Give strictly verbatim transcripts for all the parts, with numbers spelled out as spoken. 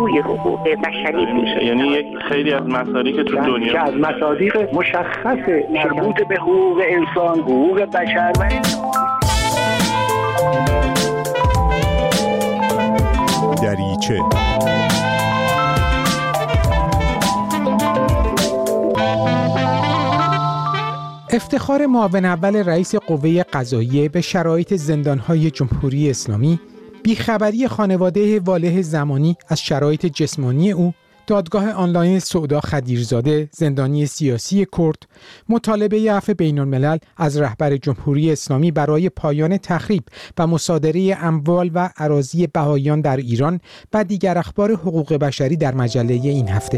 توی حقوق بشری میشه. یعنی یک خیلی از مسائلی که تو دنیا که از مصادیق مشخص مربوط به حقوق انسان، حقوق بشر و دریچه افتخار معاون اول رئیس قوه قضاییه به شرایط زندان‌های جمهوری اسلامی، بیخبری خانواده والح زمانی از شرایط جسمانی او، دادگاه آنلاین سعدا خدیرزاده، زندانی سیاسی کرد، مطالبه عفو بین‌الملل از رهبر جمهوری اسلامی برای پایان تخریب و مصادره اموال و اراضی بهائیان در ایران و دیگر اخبار حقوق بشری در مجله این هفته.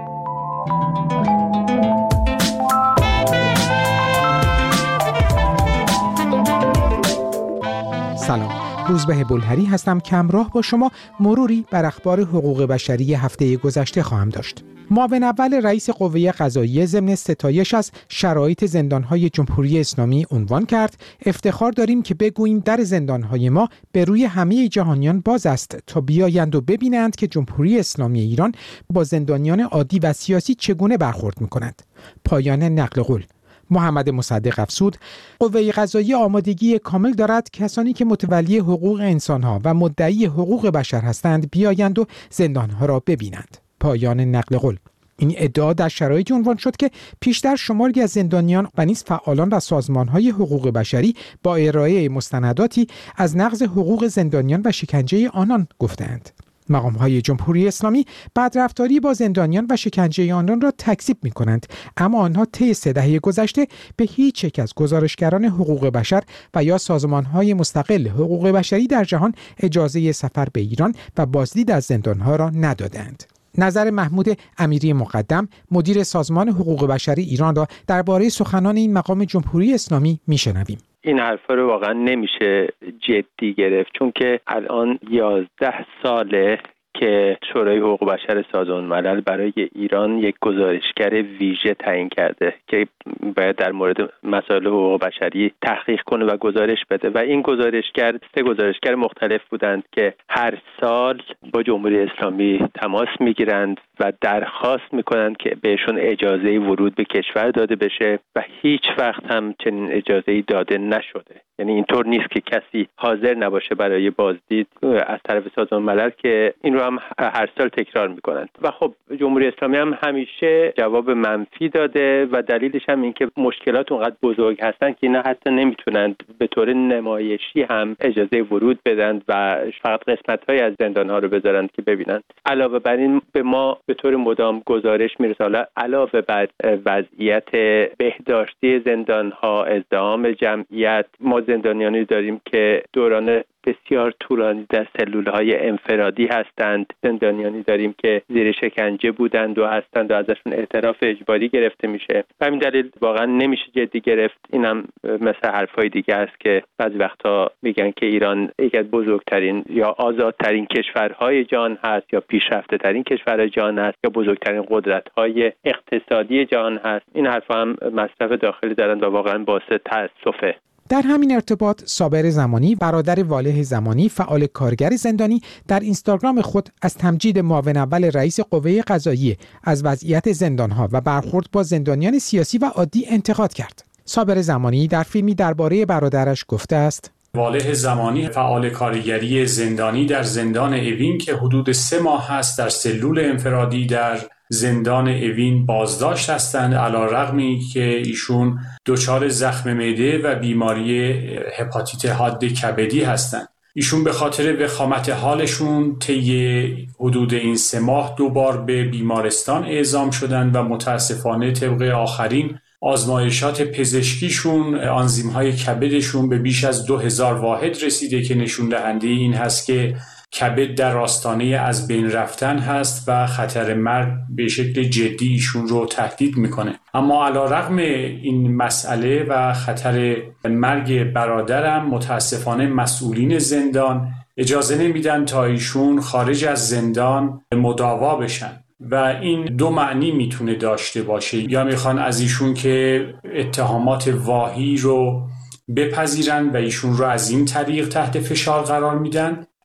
سلام، روزبه بلهری هستم که همراه با شما مروری بر اخبار حقوق بشری هفته گذشته خواهم داشت. معاون اول رئیس قوه قضاییه ضمن ستایش از شرایط زندان‌های جمهوری اسلامی عنوان کرد: افتخار داریم که بگوییم در زندان‌های ما به روی همه جهانیان باز است تا بیایند و ببینند که جمهوری اسلامی ایران با زندانیان عادی و سیاسی چگونه برخورد می‌کند. پایان نقل قول. محمد مصدق افزود: قوه قضاییه آمادگی کامل دارد کسانی که متولی حقوق انسان‌ها و مدعی حقوق بشر هستند بیایند و زندان‌ها را ببینند. پایان نقل قول. این ادعا در شرایطی عنوان شد که پیشتر شماری از زندانیان و نیز فعالان و سازمان‌های حقوق بشری با ارائه مستنداتی از نقض حقوق زندانیان و شکنجه آنان گفتند. مقام‌های جمهوری اسلامی بدرفتاری با زندانیان و شکنجه آنان را تکذیب می‌کنند، اما آنها طی سه دهه گذشته به هیچ یک از گزارشگران حقوق بشر و یا سازمان‌های مستقل حقوق بشری در جهان اجازه سفر به ایران و بازدید از زندان‌ها را ندادند. نظر محمود امیری مقدم، مدیر سازمان حقوق بشری ایران را درباره سخنان این مقام جمهوری اسلامی میشنویم. این حرفا رو واقعا نمیشه جدی گرفت، چون که الان یازده ساله که شورای حقوق بشر سازمان ملل برای ایران یک گزارشگر ویژه تعیین کرده که باید در مورد مسائل حقوق بشری تحقیق کنه و گزارش بده و این گزارشگر سه گزارشگر مختلف بودند که هر سال با جمهوری اسلامی تماس میگیرند و درخواست میکنند که بهشون اجازه ورود به کشور داده بشه و هیچ وقت هم چنین اجازه‌ای داده نشده. یعنی اینطور نیست که کسی حاضر نباشه برای بازدید از طرف سازمان ملل، که این رو هم هر سال تکرار میکنند و خب جمهوری اسلامی هم همیشه جواب منفی داده و دلیلش هم این که مشکلات اونقدر بزرگ هستن که اینا حتی نمیتونند به طور نمایشی هم اجازه ورود بدن و فقط قسمت‌های از زندان‌ها رو بذارند که ببینند. علاوه بر این به ما به طور مدام گزارش میرسه. علاوه بر وضعیت بهداشتی زندان‌ها، ازدحام جمعیت، ما زندانیانی داریم که دوران بسیار طولانی در سلول‌های انفرادی هستند. زندانیانی داریم که زیر شکنجه بودند و هستند و ازشون اعتراف اجباری گرفته میشه. و همین دلیل واقعا نمیشه جدی گرفت. اینم مثل حرفای دیگه است که بعضی وقتا میگن که ایران یکی از بزرگترین یا آزادترین کشورهای جهان هست یا پیشرفته ترین کشورهای جهان هست یا بزرگترین قدرت‌های اقتصادی جهان هست. این حرفا هم مصرف داخلی دارن و واقعا باعث تأسفه. در همین ارتباط صابر زمانی، برادر والح زمانی، فعال کارگر زندانی، در اینستاگرام خود از تمجید معاون اول رئیس قوه قضاییه از وضعیت زندانها و برخورد با زندانیان سیاسی و عادی انتقاد کرد. صابر زمانی در فیلمی درباره برادرش گفته است: والح زمانی فعال کارگری زندانی در زندان اوین که حدود سه ماه هست در سلول انفرادی در زندان اوین بازداشت هستند، علی‌رغمی که ایشون دچار زخم معده و بیماری هپاتیت حاد کبدی هستند. ایشون به خاطر وخامت حالشون طی حدود این سه ماه دو بار به بیمارستان اعزام شدند و متاسفانه طبق آخرین آزمایشات پزشکیشون آنزیم‌های کبدشون به بیش از دو هزار واحد رسیده که نشون دهنده این هست که کبد در آستانه از بین رفتن هست و خطر مرگ به شکل جدی ایشون رو تهدید میکنه. اما علی‌رغم این مسئله و خطر مرگ برادرم، متاسفانه مسئولین زندان اجازه نمیدن تا ایشون خارج از زندان مداوا بشن و این دو معنی میتونه داشته باشه. یا میخوان از ایشون که اتهامات واهی رو بپذیرن و ایشون رو از این طریق تحت فشار قرار میدن،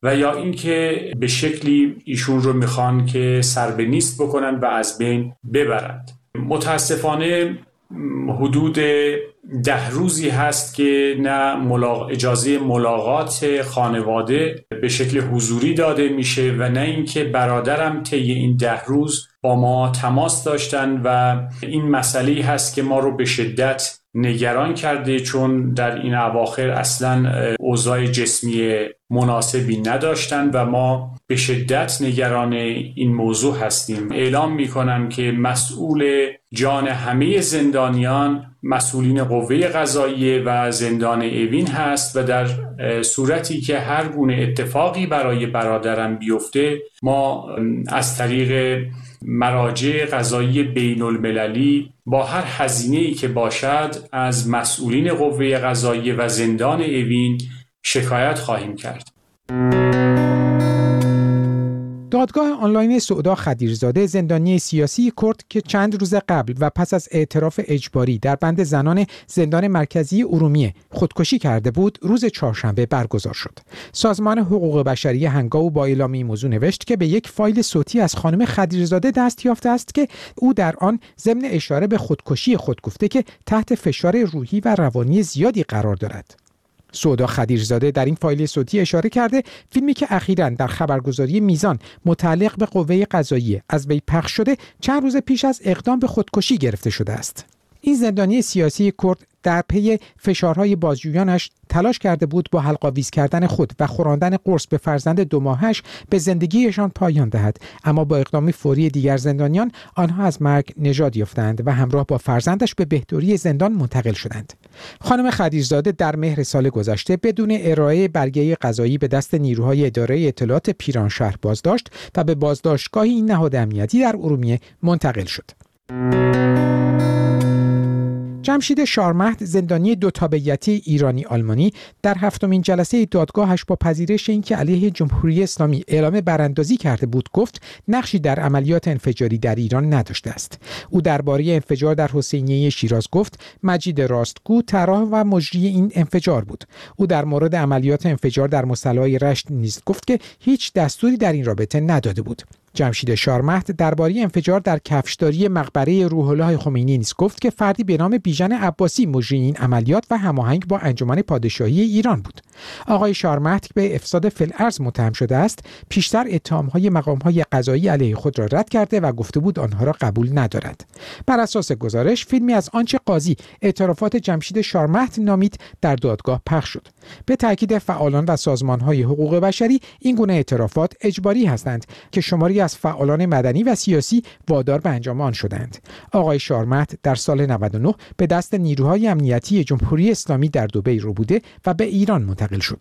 و یا اینکه به شکلی ایشون رو میخوان که سر به نیست بکنن و از بین ببرند. متاسفانه حدود ده روزی هست که نه ملاق... اجازه ملاقات خانواده به شکل حضوری داده میشه و نه اینکه برادرم طی این ده روز با ما تماس داشتن و این مسئله هست که ما رو به شدت نگران کرده، چون در این اواخر اصلا اوضاع جسمی مناسبی نداشتن و ما به شدت نگران این موضوع هستیم. اعلام میکنم که مسئول جان همه زندانیان مسئولین قوه قضاییه و زندان اوین هست و در صورتی که هر گونه اتفاقی برای برادرم بیفته ما از طریق مراجع قضایی بین المللی با هر هزینه‌ای که باشد از مسئولین قوه قضاییه و زندان اوین شکایت خواهیم کرد. دادگاه آنلاین سعدا خدیرزاده زندانی سیاسی کرد که چند روز قبل و پس از اعتراف اجباری در بند زنان زندان مرکزی ارومیه خودکشی کرده بود، روز چهارشنبه برگزار شد. سازمان حقوق بشری هنگاو با اعلام این موضوع نوشت که به یک فایل صوتی از خانم خدیرزاده دست یافته است که او در آن ضمن اشاره به خودکشی خود گفته که تحت فشار روحی و روانی زیادی قرار دارد. سعدا خدیرزاده در این فایل صوتی اشاره کرده فیلمی که اخیراً در خبرگزاری میزان متعلق به قوه قضاییه از وی پخش شده چند روز پیش از اقدام به خودکشی گرفته شده است. این زندانی سیاسی کرد در پی فشارهای بازجویانش تلاش کرده بود با حلق‌آویز کردن خود و خوراندن قرص به فرزند دو ماهش به زندگیشان پایان دهد، اما با اقدام فوری دیگر زندانیان آنها از مرگ نجات یافتند و همراه با فرزندش به بهدوری زندان منتقل شدند. خانم خدیرزاده در مهر سال گذشته بدون ارائه برگه قضایی به دست نیروهای اداره اطلاعات پیرانشهر بازداشت و به بازداشتگاه این نهاد امنیتی در ارومیه منتقل شد. جمشید شارمهد زندانی دو تابعیتی ایرانی آلمانی در هفتمین جلسه دادگاهش با پذیرش اینکه علیه جمهوری اسلامی اعلام براندازی کرده بود گفت نقشی در عملیات انفجاری در ایران نداشته است. او درباره انفجار در حسینیه شیراز گفت مجید راستگو طراح و مجری این انفجار بود. او در مورد عملیات انفجار در مصلی رشت نیز گفت که هیچ دستوری در این رابطه نداده بود. جمشید شارمهد درباره انفجار در کفشداری مقبره روح الله خمینی نیز گفت که فردی به نام بیژن عباسی مجری این عملیات و هماهنگ با انجمن پادشاهی ایران بود. آقای شارمهد که به افساد فی‌الارض متهم شده است، پیشتر اتهام‌های مقام‌های قضایی علیه خود را رد کرده و گفته بود آنها را قبول ندارد. بر اساس گزارش فیلمی از آنچه قاضی اعترافات جمشید شارمهد نامید در دادگاه پخش شد. به تاکید فعالان و سازمان‌های حقوق بشری این گونه اعترافات اجباری هستند که شماری از فعالان مدنی و سیاسی وادار به انجام آن شدند. آقای شارمهد در سال نود و نه به دست نیروهای امنیتی جمهوری اسلامی در دبی ربوده و به ایران منتقل شد.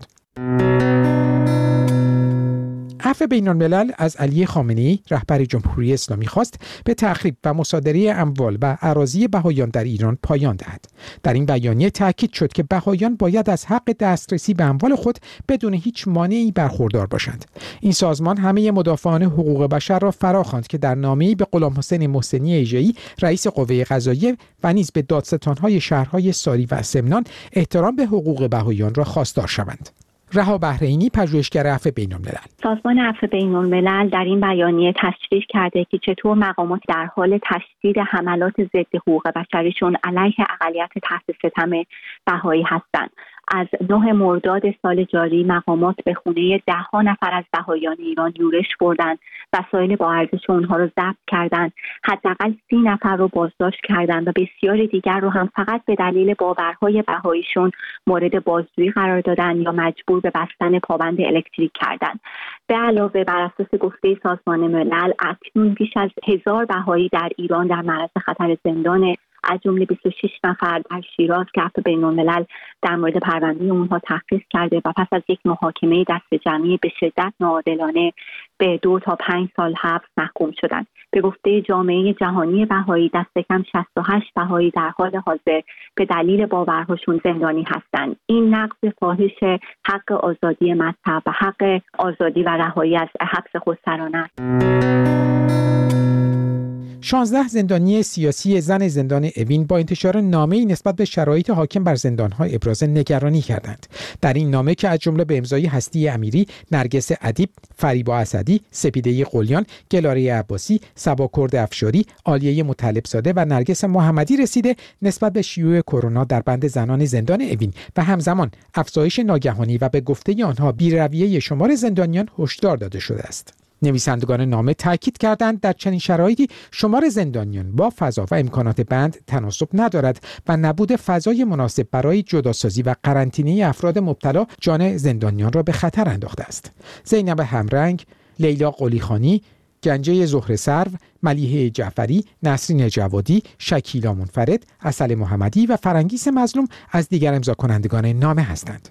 عفو بین‌الملل از علی خامنه‌ای رهبر جمهوری اسلامی خواست به تخریب و مصادره اموال و اراضی بهائیان در ایران پایان دهد. در این بیانیه تاکید شد که بهائیان باید از حق دسترسی به اموال خود بدون هیچ مانعی برخوردار باشند. این سازمان همه مدافعان حقوق بشر را فراخواند که در نامه‌ای به غلام حسین محسنی ایجایی رئیس قوه قضاییه و نیز به دادستان‌های شهرهای ساری و سمنان احترام به حقوق بهائیان را خواستار شوند. رها بحرینی پژوهشگر عفو بین‌الملل. سازمان عفو بین‌الملل در این بیانیه تشریح کرده که چطور مقامات در حال تشدید حملات ضد حقوق بشریشون علیه اقلیت تحت ستم بهایی هستند. از نه مرداد سال جاری مقامات به خونه ده ها نفر از بهائیان ایران یورش بردند، وسایل با ارزش اونها رو ضبط کردند، حداقل سی نفر رو بازداشت کردند و بسیاری دیگر رو هم فقط به دلیل باورهای بهاییشون مورد بازجویی قرار دادن یا مجبور به بستن پابند الکتریک کردند. به علاوه بر اساس گفته سازمان ملل اکنون بیش از هزار بهایی در ایران در معرض خطر زندان، از جمله بیست و شش نفر در شیراز که عفو بین‌الملل در مورد پرونده اونها تحقیق کرده و پس از یک محاکمه دست جمعی به شدت ناعادلانه به دو تا پنج سال حبس محکوم شدند. به گفته جامعه جهانی بهایی دست کم شصت و هشت بهایی در حال حاضر به دلیل باورهاشون زندانی هستند. این نقض فاحش حق آزادی مذهب و حق آزادی و رهایی از حبس خودسرانه است. شانزده زندانی سیاسی زن زندان اوین با انتشار نامه‌ای نسبت به شرایط حاکم بر زندان‌ها ابراز نگرانی کردند. در این نامه که از جمله به امضای هستی امیری، نرگس ادیب، فریبا اسدی، سپیده قلیان، گلاره عباسی، صبا کرد افشاری، عالیه مطلب‌زاده و نرگس محمدی رسیده، نسبت به شیوع کرونا در بند زنان زندان اوین و همزمان افزایش ناگهانی و به گفته آنها بی‌رویه شمار زندانیان هشدار داده شده است. نویسندگان نامه تاکید کردند در چنین شرایطی شمار زندانیان با فضا و امکانات بند تناسب ندارد و نبود فضای مناسب برای جداسازی و قرنطینه افراد مبتلا جان زندانیان را به خطر انداخته است. زینب همرنگ، لیلا قلیخانی، گنجه زهره سرو، ملیحه جعفری، نسرین جوادی، شکیلا منفرد، عسل محمدی و فرنگیس مظلوم از دیگر امضا کنندگان نامه هستند.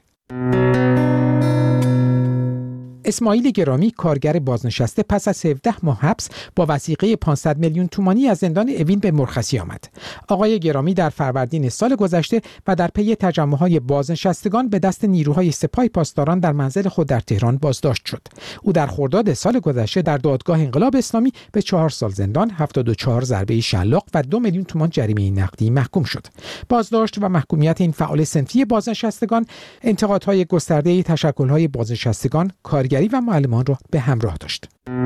اسماعیل گرامی، کارگر بازنشسته، پس از هفده ماه حبس با وثیقه پانصد میلیون تومانی از زندان اوین به مرخصی آمد. آقای گرامی در فروردین سال گذشته و در پی تجمع‌های بازنشستگان به دست نیروهای سپاه پاسداران در منزل خود در تهران بازداشت شد. او در خرداد سال گذشته در دادگاه انقلاب اسلامی به چهار سال زندان، هفتاد و چهار ضربه شلاق و دو میلیون تومان جریمه نقدی محکوم شد. بازداشت و محکومیت این فعال صنفی بازنشستگان انتقادهای گسترده تشکل‌های بازنشستگان، کارگری و معلمان را به همراه داشت.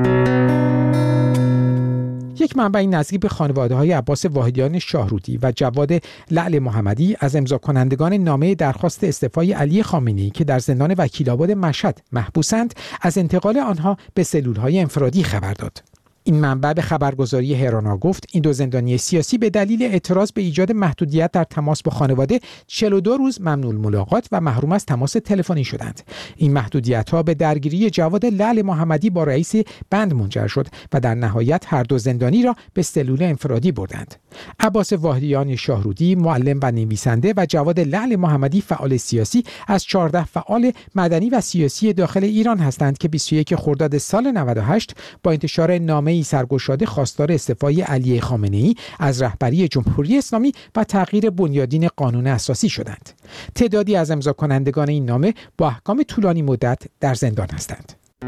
یک منبع نزدیک به خانواده‌های عباس واحدیان شاهرودی و جواد لعل محمدی از امضا کنندگان نامه درخواست استعفای علی خامنه‌ای که در زندان وکیل‌آباد مشهد محبوسند از انتقال آنها به سلول‌های انفرادی خبر داد. این منبع به خبرگزاری هرانا گفت این دو زندانی سیاسی به دلیل اعتراض به ایجاد محدودیت در تماس با خانواده چهل و دو روز ممنوع ملاقات و محروم از تماس تلفنی شدند. این محدودیت‌ها به درگیری جواد لعل محمدی با رئیس بند منجر شد و در نهایت هر دو زندانی را به سلول انفرادی بردند. عباس واحدیان شاهرودی، معلم و نویسنده، و جواد لعل محمدی، فعال سیاسی، از چهارده فعال مدنی و سیاسی داخل ایران هستند که بیست و یک خرداد سال نود و هشت با انتشار نامه سرگشاده خواستار استعفای علی خامنه‌ای از رهبری جمهوری اسلامی و تغییر بنیادین قانون اساسی شدند. تعدادی از امضا کنندگان این نامه با احکام طولانی مدت در زندان هستند.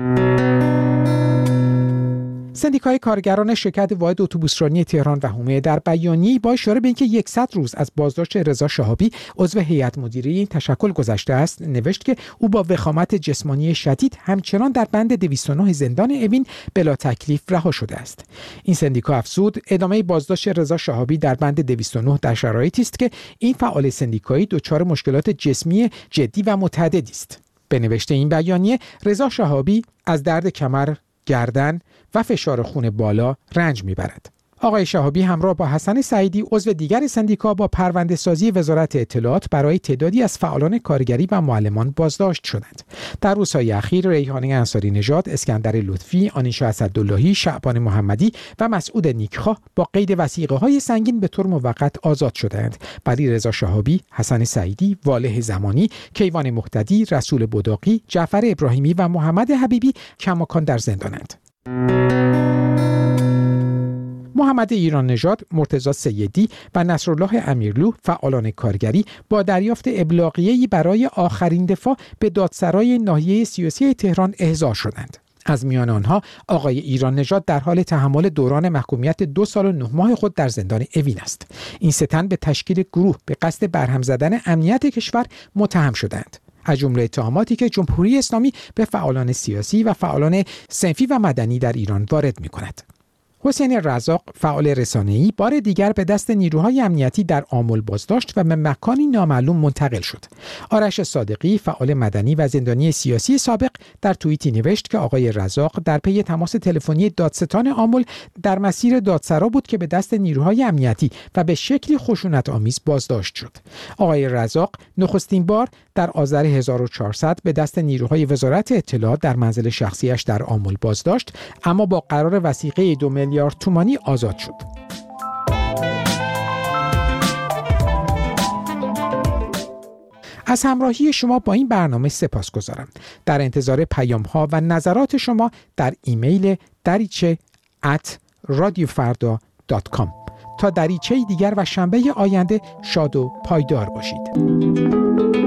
سندیکای کارگران شرکت واحد اتوبوسرانی تهران و حومه در بیانیه‌ای با اشاره به اینکه صد روز از بازداشت رضا شهابی عضو هیئت مدیره این تشکل گذشته است نوشت که او با وخامت جسمانی شدید همچنان در بند دویست و نه زندان اوین بلا تکلیف رها شده است. این سندیکا افزود ادامه بازداشت رضا شهابی در بند دویست و نه در شرایطی است که این فعال سندیکایی دچار مشکلات جسمی جدی و متعددی است. به نوشته این بیانیه، رضا شهابی از درد کمر، گردن و فشار خون بالا رنج میبرد. آقای شهابی همراه با حسن سعیدی عضو دیگر سندیکا با پرونده سازی وزارت اطلاعات برای تعدادی از فعالان کارگری و معلمان بازداشت شدند. در روزهای اخیر ریحانه انصاری نژاد، اسکندر لطفی، آنیشا اسداللهی، شعبان محمدی و مسعود نیکخواه با قید وثیقه‌های سنگین به طور موقت آزاد شدند. ولی رضا شهابی، حسن سعیدی، والح زمانی، کیوان مهتدی، رسول بداقی، جعفر ابراهیمی و محمد حبیبی کماکان در زندانند. محمد ایران نژاد، مرتضی سیدی و نصرالله امیرلو، فعالان کارگری، با دریافت ابلاغیه‌ای برای آخرین دفاع به دادسرای ناحیه سیاسی تهران احضار شدند. از میان آنها آقای ایران نژاد در حال تحمل دوران محکومیت دو سال و نه ماه خود در زندان اوین است. این سه تن به تشکیل گروه به قصد برهم زدن امنیت کشور متهم شدند، از جمله اتهاماتی که جمهوری اسلامی به فعالان سیاسی و فعالان صنفی و مدنی در ایران وارد می‌کند. حسین رزاق، فعال رسانه‌ای، بار دیگر به دست نیروهای امنیتی در آمل بازداشت و به مکانی نامعلوم منتقل شد. آرش صادقی، فعال مدنی و زندانی سیاسی سابق، در توییتی نوشت که آقای رزاق در پی تماس تلفنی دادستان آمل در مسیر دادسرا بود که به دست نیروهای امنیتی و به شکلی خشونت‌آمیز بازداشت شد. آقای رزاق نخستین بار در آذر هزار و چهارصد به دست نیروهای وزارت اطلاعات در منزل شخصیش در آمل بازداشت، اما با قرار وثیقه دو میلیارد تومانی آزاد شد. از همراهی شما با این برنامه سپاسگزارم. در انتظار پیام‌ها و نظرات شما در ایمیل دریچه ات رادیو فردا دات کام. تا دریچه دیگر و شنبه آینده شاد و پایدار باشید.